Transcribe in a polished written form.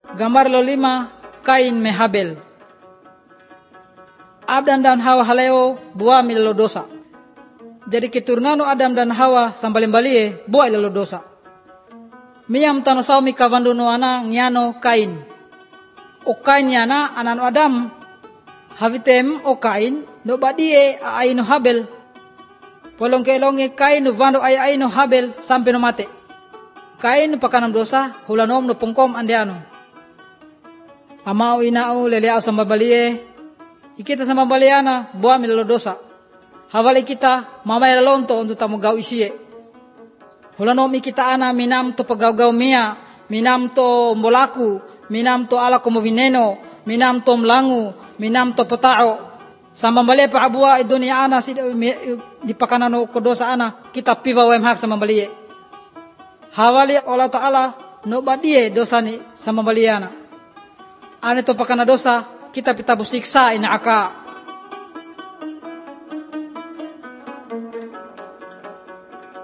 Gambar lo 5, Kain me Habel. Adam dan Hawa haleo buah milalo dosa. Jadi keturunan Adam dan Hawa sambalimbalie buah ilalo dosa. Miyam tano saumi kavanduno ana nyano Kain. O Kain yana anano Adam. Havitem o Kain no badie aino Habel. Polong kelonge Kain no vando aino Habel sampai no mate. Kain no pakanam dosa hulanom no pungkom andiano. Amao inao leleao sambalimbalie. Ikita sambaliana buah milalo dosa. Hawali kita mamay lalonto untuk tamu gau isiye. Hulanom ikita ana minam to pagau-gau mia, minam to mbolaku, minam to ala como veneno, minam to mlangu, minam to potao. Sambambali pa abua dunia ana di pakanano ko dosa ana kita piva wem hak sambambali. Hawali Allah Taala no badie dosa ni sambambaliana. Ane to pakana dosa kita pitabu siksa ina aka